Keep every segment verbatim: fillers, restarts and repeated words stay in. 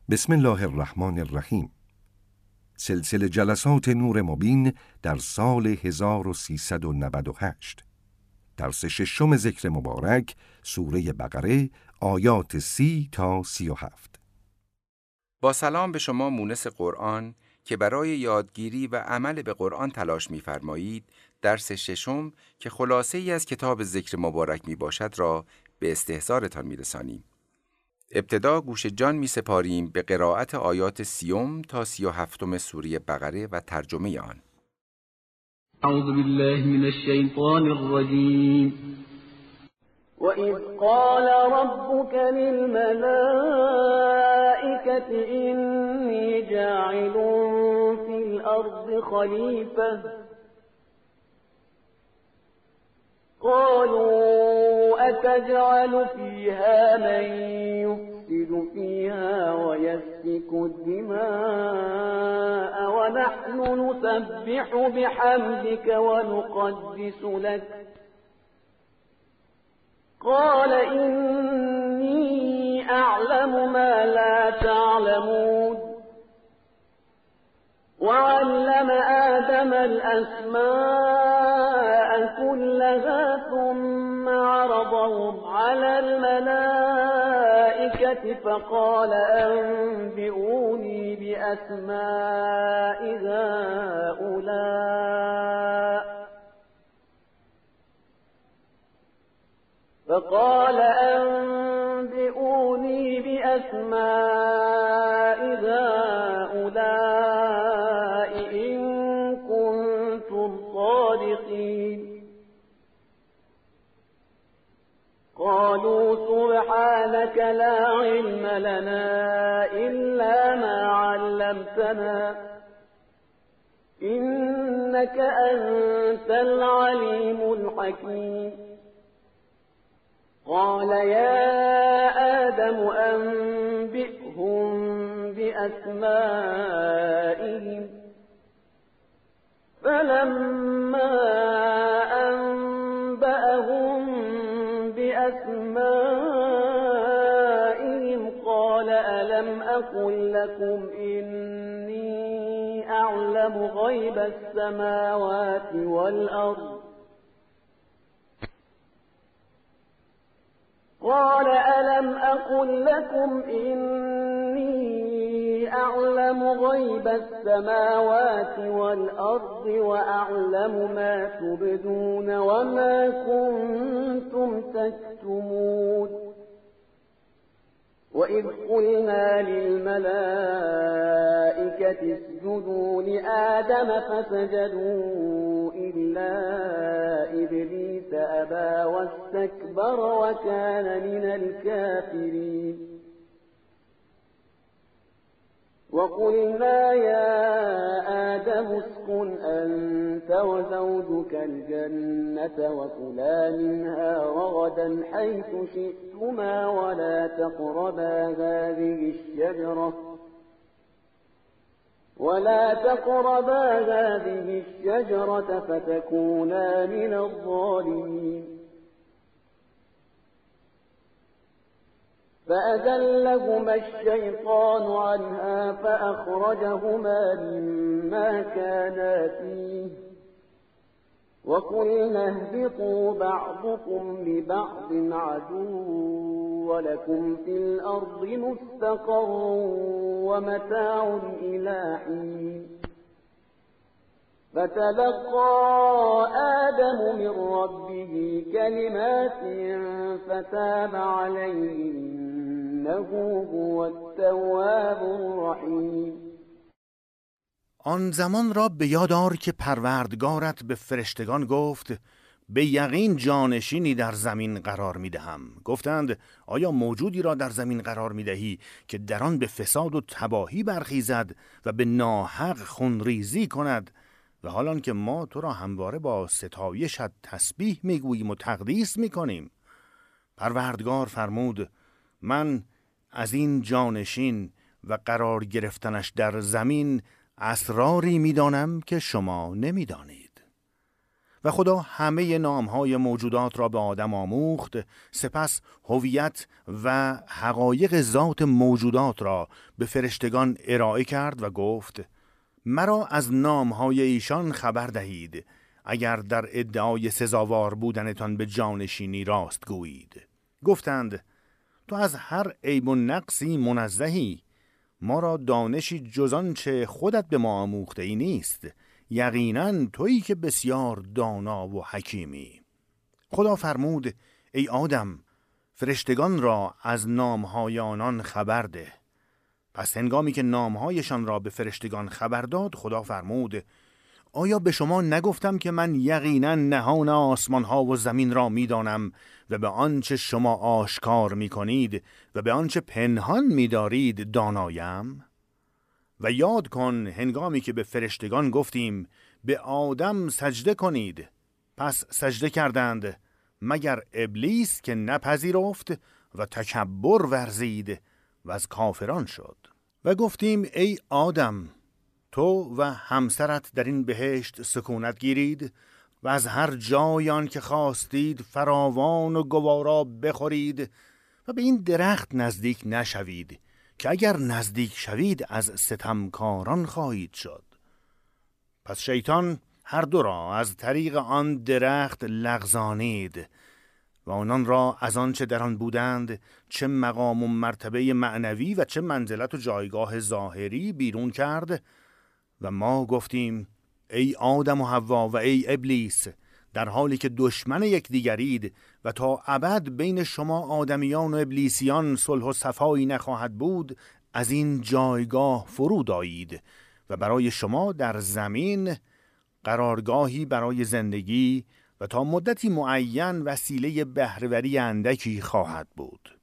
بسم الله الرحمن الرحیم. سلسله جلسات نور مبین در سال هزار و سیصد و نود و هشت. درس ششم ذکر مبارک، سوره بقره، آیات سی تا سی و هفت. با سلام به شما مونس قرآن که برای یادگیری و عمل به قرآن تلاش می‌فرمایید. درس ششم که خلاصه ای از کتاب ذکر مبارک می باشد را به استحضارتان می‌رسانیم. ابتدا گوش جان می سپاریم به قرائت آیات سیوم تا سی و هفتم سوره بقره و ترجمه آن. اعوذ بالله من الشیطان الرجیم. وَإِذْ قَالَ رَبُّكَ لِلْمَلَائِكَةِ إِنِّي جَاعِلٌ فِي الْأَرْضِ خَلِيفَةً قَالُوا أَتَجْعَلُ فِيهَا مَن يُفْسِدُ فِيهَا وَيَسْفِكُ الدِّمَاءَ وَنَحْنُ نُسَبِّحُ بِحَمْدِكَ وَنُقَدِّسُ لَكَ قال إني أعلم ما لا تعلمون وعلم آدم الأسماء كلها ثم عرضهم على الملائكة فقال أنبئوني بأسماء هؤلاء فقال أنبئوني بأسماء هؤلاء إن كنتم صادقين قالوا سبحانك لا علم لنا إلا ما علمتنا إنك أنت العليم الحكيم قال يا آدم أنبئهم بأسمائهم فلما أنبأهم بأسمائهم قال ألم أقل لكم إني أعلم غيب السماوات والأرض قال ألم أقل لكم إني أعلم غيب السماوات والأرض وأعلم ما تبدون وما كنتم تكتمون وإذ قلنا للملائكة اسجدوا لآدم فسجدوا إلا إبليس أبى واستكبر وكان من الكافرين وقلنا يا آدم اسكن أنت وزوجك الجنة وكلا منها رغدا حيث شئتما ولا تقربا هذه الشجرة ولا تقربا هذه الشجرة فتكونا من الظالمين فأزلهما الشيطان عنها فأخرجهما مما كانا فيه وقلنا اهبطوا بعضكم لبعض عدو ولكم في الأرض مستقر ومتاع إلى حين فتلقى آدم من ربه كلمات فتاب عليه إنه هو التواب الرحیم. آن زمان را به یاد آر که پروردگارت به فرشتگان گفت به یقین جانشینی در زمین قرار می دهم. گفتند آیا موجودی را در زمین قرار می دهی که در آن به فساد و تباهی برخیزد و به ناحق خونریزی کند و حالان که ما تو را همواره با ستایشت تسبیح می گوییم و تقدیس می کنیم؟ پروردگار فرمود من از این جانشین و قرار گرفتنش در زمین اسراری می دانم که شما نمی دانید. و خدا همه نامهای موجودات را به آدم آموخت، سپس هویت و حقایق ذات موجودات را به فرشتگان ارائه کرد و گفت: مرا از نامهای ایشان خبر دهید اگر در ادعای سزاوار بودنتان به جانشینی راست گویید. گفتند: تو از هر عیب و نقصی منزهی، ما را دانشی جز آنچه خودت به ما آموخته ای نیست. یقیناً تویی که بسیار دانا و حکیمی. خدا فرمود: ای آدم، فرشتگان را از نامهای آنان خبر ده. پس هنگامی که نامهایشان را به فرشتگان خبر داد، خدا فرمود: آیا به شما نگفتم که من یقیناً نهان آسمانها و زمین را میدانم و به آنچه شما آشکار میکنید و به آنچه پنهان میدارید دانایم؟ و یاد کن هنگامی که به فرشتگان گفتیم به آدم سجده کنید، پس سجده کردند مگر ابلیس که نپذیرفت و تکبر ورزید و از کافران شد. و گفتیم ای آدم، تو و همسرت در این بهشت سکونت گیرید و از هر جایان که خواستید فراوان و گوارا بخورید و به این درخت نزدیک نشوید که اگر نزدیک شوید از ستمکاران خواهید شد. پس شیطان هر دو را از طریق آن درخت لغزانید و آنان را از آن چه در آن بودند، چه مقام و مرتبه معنوی و چه منزلت و جایگاه ظاهری بیرون کرد. و ما گفتیم ای آدم و حوا و ای ابلیس، در حالی که دشمن یکدیگرید و تا ابد بین شما آدمیان و ابلیسیان صلح و صفایی نخواهد بود، از این جایگاه فرود آیید و برای شما در زمین قرارگاهی برای زندگی و تا مدتی معین وسیله بهره‌وری اندکی خواهد بود.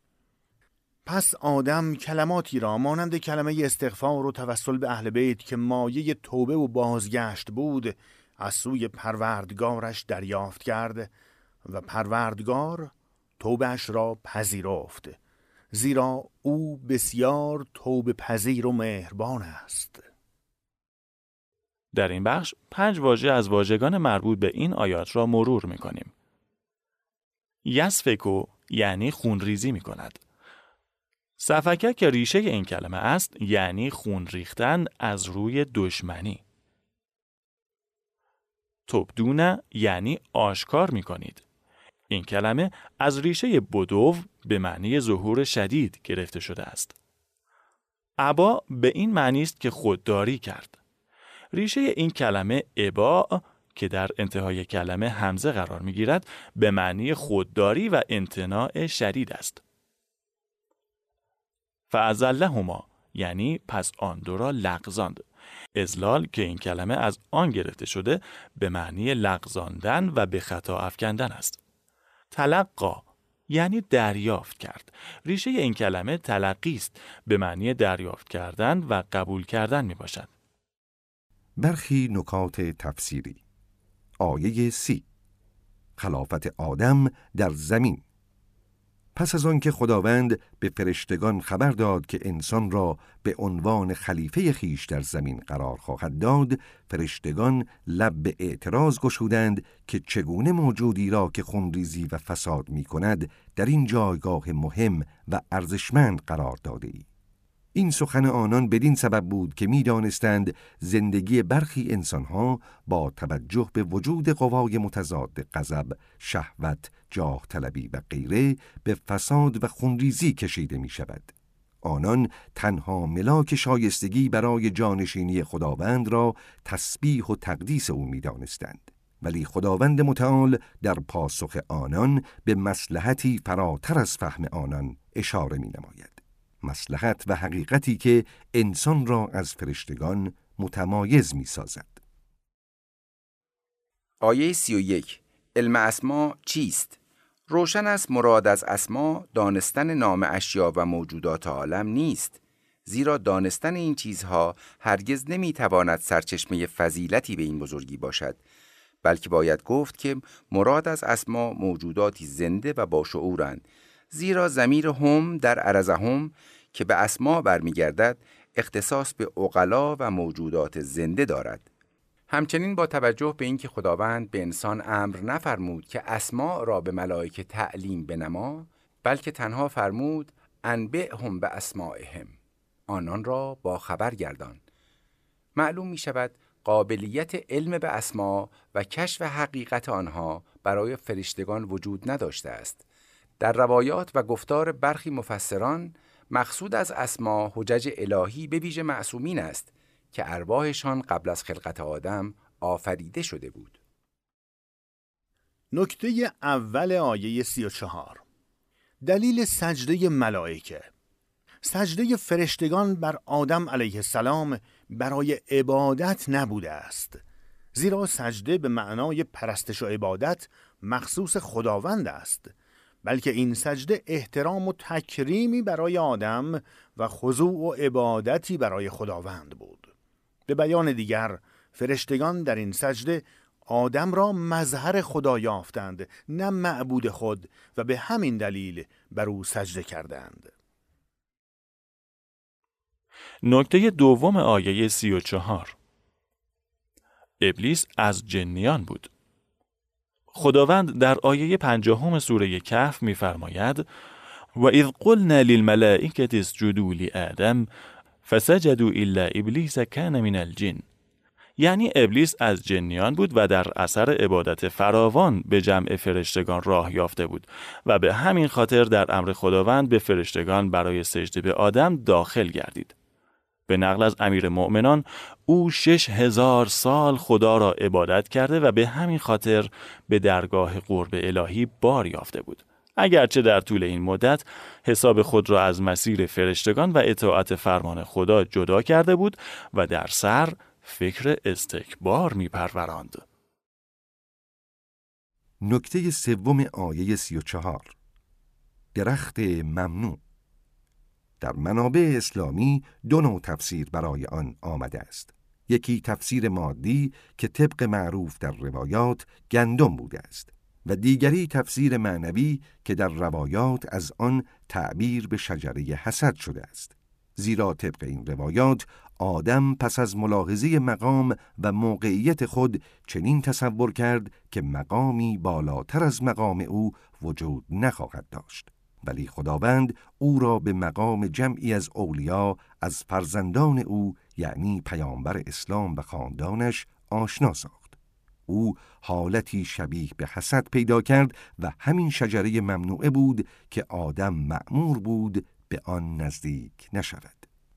پس آدم کلماتی را مانند کلمه استغفار و توسل به اهل بیت که مایه توبه و بازگشت بود از سوی پروردگارش دریافت کرد و پروردگار توبهش را پذیرفت، زیرا او بسیار توبه پذیر و مهربان است. در این بخش پنج واژه از واژگان مربوط به این آیات را مرور می‌کنیم. یسفکو یعنی خونریزی می‌کند. سفکه که ریشه این کلمه است یعنی خون ریختن از روی دشمنی. تبدونه یعنی آشکار می‌کنید. این کلمه از ریشه بدو به معنی ظهور شدید گرفته شده است. ابا به این معنی است که خودداری کرد. ریشه این کلمه ابا که در انتهای کلمه همزه قرار می‌گیرد به معنی خودداری و امتناع شدید است. فازلهما یعنی پس آن دو را لغزاند. اذلال که این کلمه از آن گرفته شده به معنی لغزاندن و به خطا افکندن است. تلقا یعنی دریافت کرد. ریشه این کلمه تلقی است به معنی دریافت کردن و قبول کردن می باشد. برخی نکات تفسیری. آیه سی، خلافت آدم در زمین. پس از آن که خداوند به فرشتگان خبر داد که انسان را به عنوان خلیفه خیش در زمین قرار خواهد داد، فرشتگان لب به اعتراض گشودند که چگونه موجودی را که خونریزی و فساد می کند در این جایگاه مهم و ارزشمند قرار داده ای. این سخن آنان بدین سبب بود که می دانستند زندگی برخی انسانها با توجه به وجود قوای متضاد غضب، شهوت، جاه طلبی و غیره به فساد و خونریزی کشیده می شود. آنان تنها ملاک شایستگی برای جانشینی خداوند را تسبیح و تقدیس او می دانستند. ولی خداوند متعال در پاسخ آنان به مصلحتی فراتر از فهم آنان اشاره می نماید. مصلحت و حقیقتی که انسان را از فرشتگان متمایز می سازد. آیه سی و یک. علم اسما چیست؟ روشن است مراد از اسما دانستن نام اشیا و موجودات عالم نیست، زیرا دانستن این چیزها هرگز نمی تواند سرچشمه فضیلتی به این بزرگی باشد، بلکه باید گفت که مراد از اسما موجوداتی زنده و با شعورند، زیرا ضمیر هم در عرضهم که به اسما برمیگردد اختصاص به عقلا و موجودات زنده دارد. همچنین با توجه به اینکه خداوند به انسان امر نفرمود که اسماء را به ملائکه تعلیم بنما، بلکه تنها فرمود انبئهم به اسمائهم، آنان را با خبر گردان. معلوم می شود قابلیت علم به اسما و کشف حقیقت آنها برای فرشتگان وجود نداشته است. در روایات و گفتار برخی مفسران، مقصود از اسما حجج الهی به ویژه معصومین است که ارواحشان قبل از خلقت آدم آفریده شده بود. نکته اول آیه سی و چهار، دلیل سجده ملائکه. سجده فرشتگان بر آدم علیه السلام برای عبادت نبوده است، زیرا سجده به معنای پرستش و عبادت مخصوص خداوند است، بلکه این سجده احترام و تکریمی برای آدم و خضوع و عبادتی برای خداوند بود. به بیان دیگر، فرشتگان در این سجده آدم را مظهر خدا یافتند، نه معبود خود، و به همین دلیل بر او سجده کردند. نکته دوم آیه سی و چهار، ابلیس از جنیان بود. خداوند در آیه پنجاهم سوره کهف می‌فرماید: و اذ قلنا للملائکة اسجدوا لآدم فسجدوا الا ابلیس کان من الجن. یعنی ابلیس از جنیان بود و در اثر عبادت فراوان به جمع فرشتگان راه یافته بود و به همین خاطر در امر خداوند به فرشتگان برای سجده به آدم داخل گردید. به نقل از امیر مؤمنان، او شش هزار سال خدا را عبادت کرده و به همین خاطر به درگاه قرب الهی بار یافته بود. اگرچه در طول این مدت حساب خود را از مسیر فرشتگان و اطاعت فرمان خدا جدا کرده بود و در سر فکر استکبار می پروراند. نکته سوم آیه سی و چهار، درخت ممنوع. در منابع اسلامی دو نوع تفسیر برای آن آمده است. یکی تفسیر مادی که طبق معروف در روایات گندم بوده است و دیگری تفسیر معنوی که در روایات از آن تعبیر به شجره حسد شده است. زیرا طبق این روایات آدم پس از ملاحظه مقام و موقعیت خود چنین تصور کرد که مقامی بالاتر از مقام او وجود نخواهد داشت، ولی خداوند او را به مقام جمعی از اولیا از فرزندان او یعنی پیامبر اسلام و خاندانش آشنا ساخت. او حالتی شبیه به حسد پیدا کرد و همین شجره ممنوعه بود که آدم مأمور بود به آن نزدیک نشود.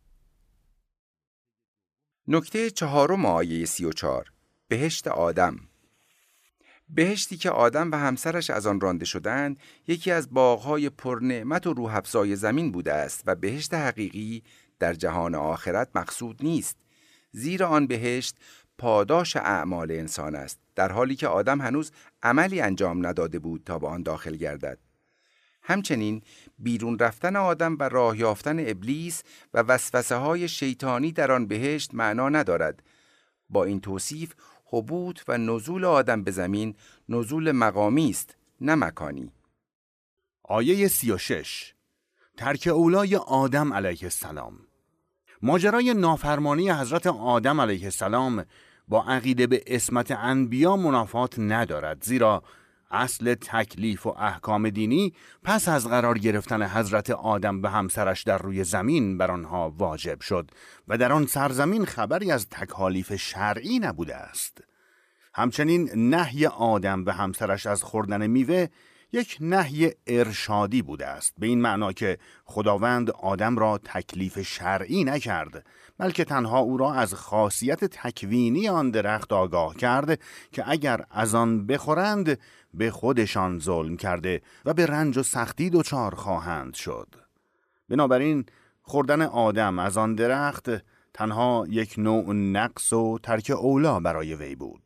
نکته چهارم آیه سی و چهار، بهشت آدم. بهشتی که آدم و همسرش از آن رانده شدند یکی از باغ‌های پرنعمت و روح افزای زمین بوده است و بهشت حقیقی در جهان آخرت مقصود نیست، زیرا آن بهشت پاداش اعمال انسان است، در حالی که آدم هنوز عملی انجام نداده بود تا به آن داخل گردد. همچنین بیرون رفتن آدم و راه یافتن ابلیس و وسوسه های شیطانی در آن بهشت معنا ندارد. با این توصیف هبوط و نزول آدم به زمین نزول مقامی است، نه مکانی. آیه سی و شش، ترک اولای آدم علیه السلام. ماجرای نافرمانی حضرت آدم علیه السلام با عقیده به عصمت انبیا منافات ندارد، زیرا اصل تکلیف و احکام دینی پس از قرار گرفتن حضرت آدم به همسرش در روی زمین بر آنها واجب شد و در آن سرزمین خبری از تکالیف شرعی نبوده است. همچنین نهی آدم به همسرش از خوردن میوه یک نهی ارشادی بوده است، به این معنا که خداوند آدم را تکلیف شرعی نکرد، بلکه تنها او را از خاصیت تکوینی آن درخت آگاه کرد که اگر از آن بخورند به خودشان ظلم کرده و به رنج و سختی دچار خواهند شد. بنابراین خوردن آدم از آن درخت تنها یک نوع نقص و ترک اولا برای وی بود.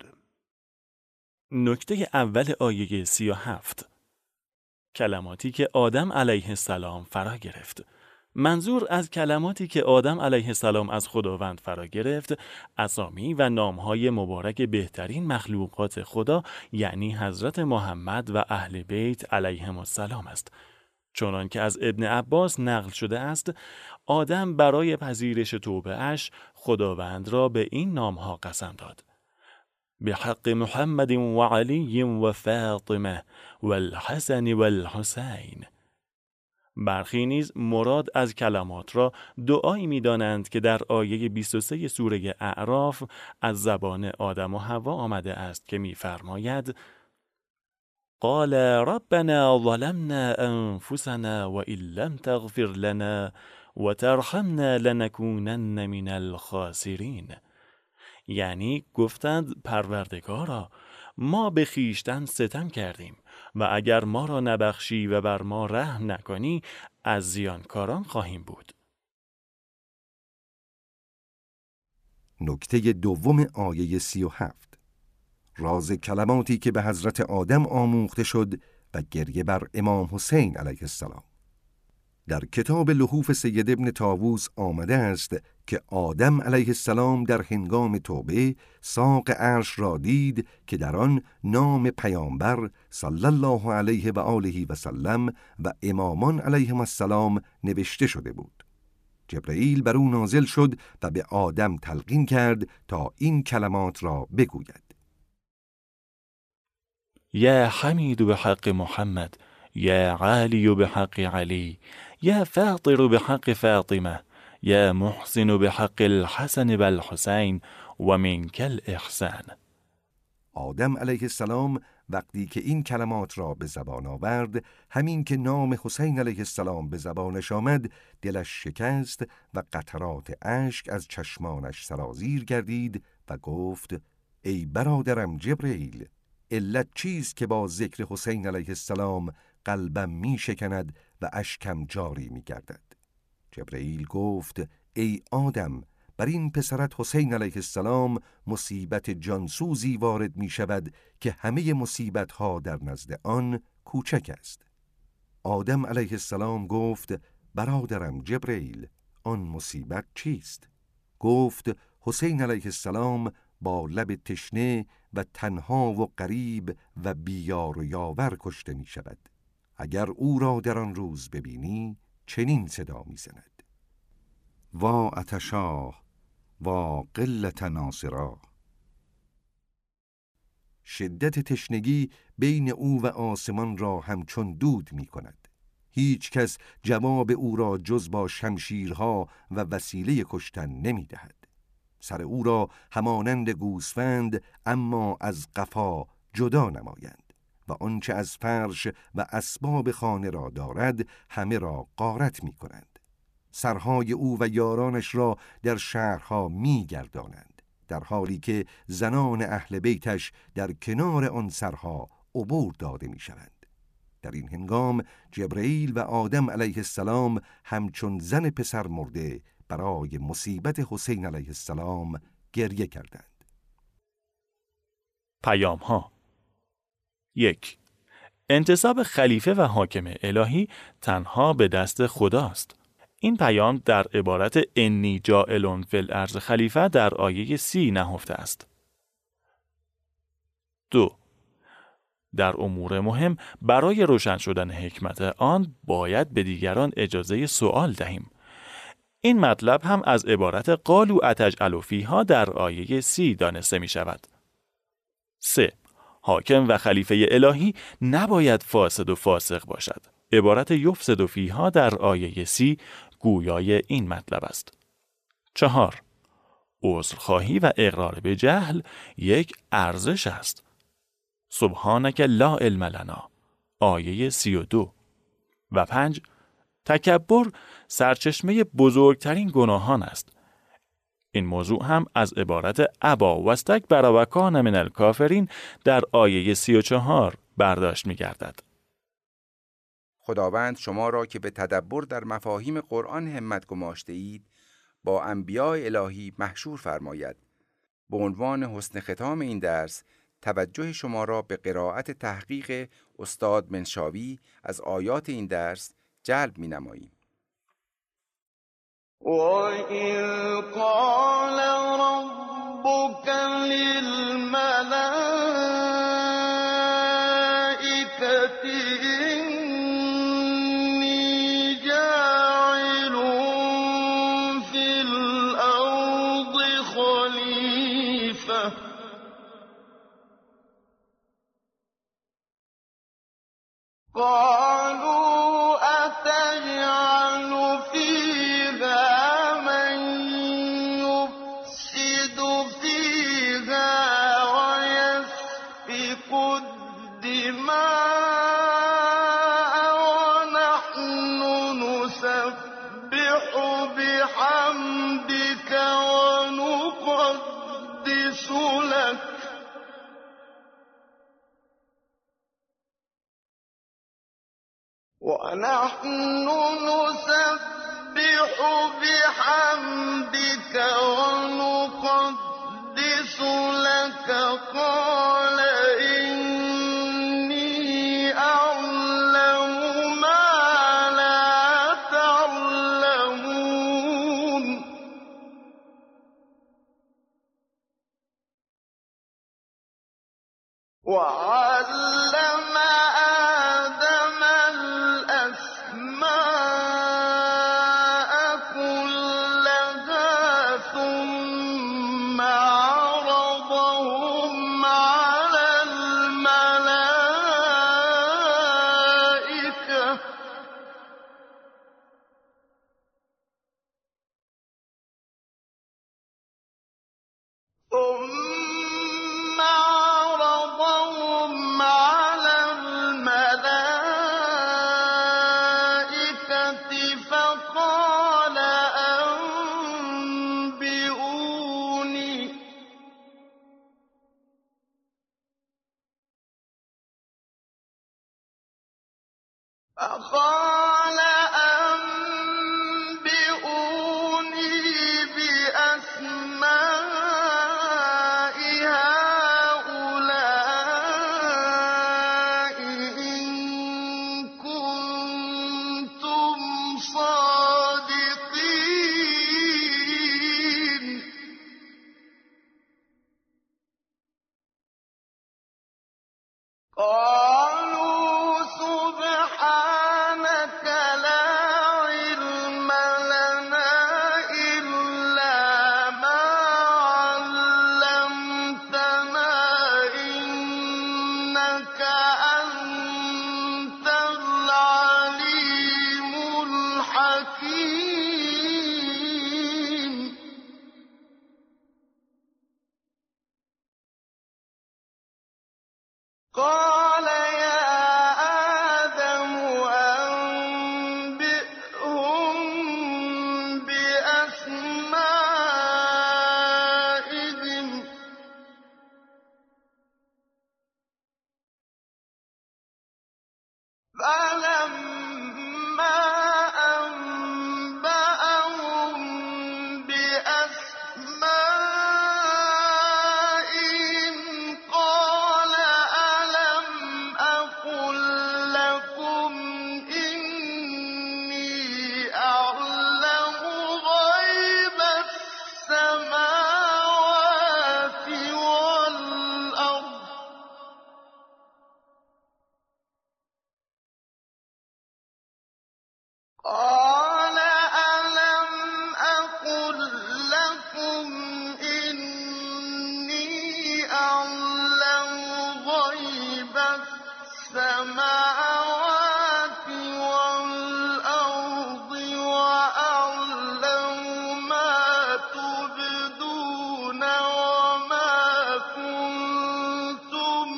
نکته اول آیه سی و هفت، کلماتی که آدم علیه السلام فرا گرفت. منظور از کلماتی که آدم علیه السلام از خداوند فرا گرفت، اسامی و نامهای مبارک بهترین مخلوقات خدا یعنی حضرت محمد و اهل بیت علیهم السلام است. چنان که از ابن عباس نقل شده است، آدم برای پذیرش توبه اش خداوند را به این نامها قسم داد: بحق محمد و علی و فاطمه و الحسن و الحسین. برخی نیز مراد از کلمات را دعایی می دانند که در آیه بیست و سه سوره اعراف از زبان آدم و حوا آمده است که می فرماید قال ربنا ظلمنا انفسنا و ان لم تغفر لنا و ترحمنا لنکونن من الخاسرین. یعنی گفتند پروردگارا، ما به خویشتن ستم کردیم و اگر ما را نبخشی و بر ما رحم نکنی از زیانکاران خواهیم بود. نکته دوم آیه سی و هفت، راز کلماتی که به حضرت آدم آموخته شد و گریه بر امام حسین علیه السلام. در کتاب لحوف سید ابن طاووس آمده است که آدم علیه السلام در هنگام توبه ساق عرش را دید که در آن نام پیامبر صلی الله علیه و آله و سلم و امامان علیهم السلام نوشته شده بود. جبرئیل بر او نازل شد و به آدم تلقین کرد تا این کلمات را بگوید. یا حمید به حق محمد، یا علی به حق علی، یا فاطر به حق فاطمه، یا محسن به حق الحسن و الحسین و منک الاحسان. آدم علیه السلام وقتی که این کلمات را به زبان آورد، همین که نام حسین علیه السلام به زبانش آمد، دلش شکست و قطرات اشک از چشمانش سرازیر گردید و گفت ای برادرم جبرئیل، علت چیست که با ذکر حسین علیه السلام قلبم می شکند و اشکم جاری می گردد؟ جبرئیل گفت ای آدم، بر این پسرت حسین علیه السلام مصیبت جانسوزی وارد می شود که همه مصیبت ها در نزد آن کوچک است. آدم علیه السلام گفت برادرم جبرئیل، آن مصیبت چیست؟ گفت حسین علیه السلام با لب تشنه و تنها و غریب و بیار و یاور کشته می شود. اگر او را در آن روز ببینی چنین صدا می زند: وا عطشاه، وا قلت ناصرا. شدت تشنگی بین او و آسمان را همچون دود می کند. هیچ کس جواب او را جز با شمشیرها و وسیله کشتن نمی دهد. سر او را همانند گوسفند اما از قفا جدا نمایند و آنچه از فرش و اسباب خانه را دارد همه را غارت می کنند. سرهای او و یارانش را در شهرها می گردانند، در حالی که زنان اهل بیتش در کنار آن سرها عبور داده می شوند. در این هنگام جبرئیل و آدم علیه السلام همچون زن پسر مرده برای مصیبت حسین علیه السلام گریه کردند. پیام ها: یک، انتصاب خلیفه و حاکم الهی تنها به دست خداست. این پیام در عبارت انی جاعل فی الارض خلیفه در آیه سی نهفته است. دو، در امور مهم برای روشن شدن حکمت آن باید به دیگران اجازه سوال دهیم. این مطلب هم از عبارت قالوا اتجعل فیها در آیه سی دانسته می شود. سه، حاکم و خلیفه الهی نباید فاسد و فاسق باشد. عبارت یفسد فیها در آیه سی گویای این مطلب است. چهار، عذرخواهی و اقرار به جهل یک ارزش است. سبحانک لا علم لنا آیه سی و دو. و پنج، تکبر سرچشمه بزرگترین گناهان است. این موضوع هم از عبارت ابا و استکبر و کان من الکافرین در آیه سی و چهار برداشت می گردد. خداوند شما را که به تدبر در مفاهیم قرآن همت گماشته اید با انبیاء الهی محشور فرماید. به عنوان حسن ختام این درس توجه شما را به قرائت تحقیق استاد منشاوی از آیات این درس جلب می نماییم. وَإِذْ قَالَ رَبُّكَ لِلْمَلَائِكَةِ إِنِّي جَاعِلٌ فِي الْأَرْضِ خَلِيفَةً قالوا أتجعل فيها من يفسد فيها ويسفك الدماء ونحن نسبح بحمدك ونقدس لك ونحن نسبح بحمدك ونقدس لك قال إني أعلم ما لا تعلمون وعلم آدم الأسماء كلها ثم عرضهم على الملائكة ثم عرضهم على الملائكة فقال أنبئوني فقال أنبئوني بأسماء هؤلاء إن كنتم صادقين قالوا سبحانك لا علم لنا إلا ما علمتنا إنك أنت العليم الحكيم قال يا آدم أنبئهم بأسمائهم فلما أنبأهم بأسمائهم قال ألم أقل لكم إني أعلم غيب السماوات والأرض قال ألم أقل لكم إني أعلم غيب السماوات والأرض وأعلم ما تبدون وما كنتم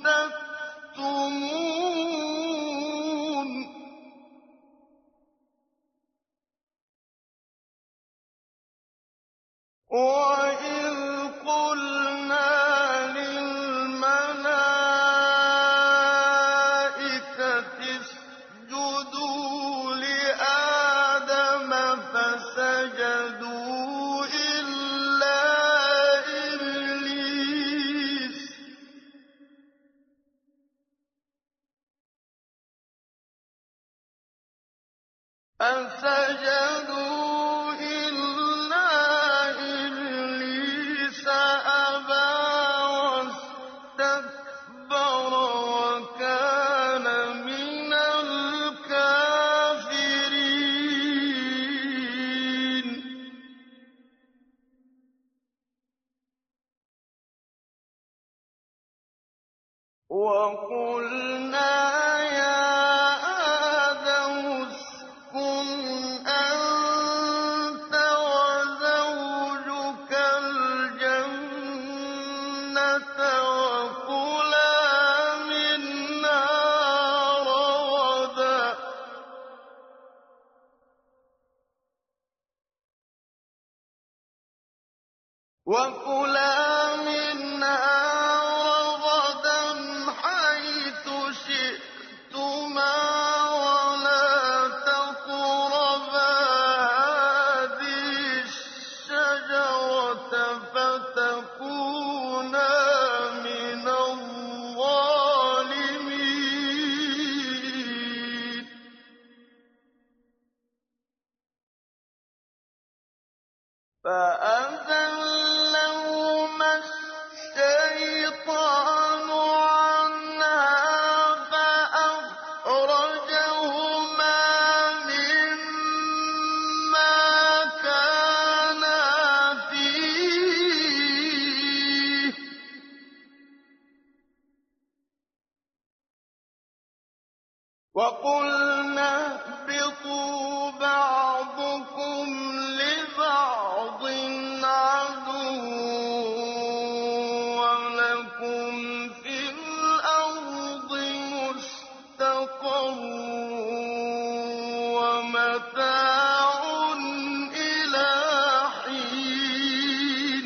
تكتمون وَإِذْ قُلْنَا لِلْمَلَائِكَةِ اسْجُدُوا لِآدَمَ فَسَجَدُوا إِلَّا إِبْلِيسَ فَسَجَدُوا إِلَّا إِبْلِيسَ أَبَىٰ وَاسْتَكْبَرَ وَكَانَ مِنَ الْكَافِرِينَ وَقُلْنَا يَا وكلا منها رغدا حيث شئتما ولا تقربا هذه الشجرة فتكونا من الظالمين فأزلهما الشيطان عنها فأخرجهما مما كانا فيه وقلنا اهبطوا بعضكم لبعض عدو ولكم في الأرض مستقر ومتاع إلى حين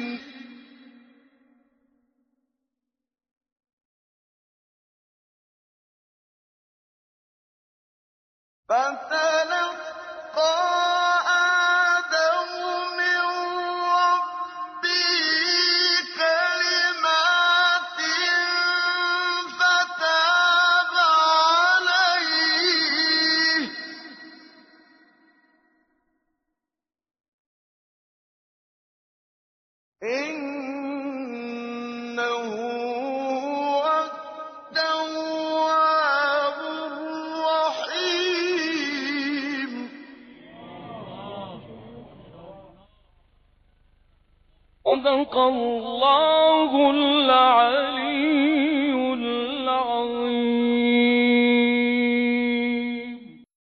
فتلقى آدم من ربه كلمات فتاب عليه إنه هو التواب الرحيم صدق الله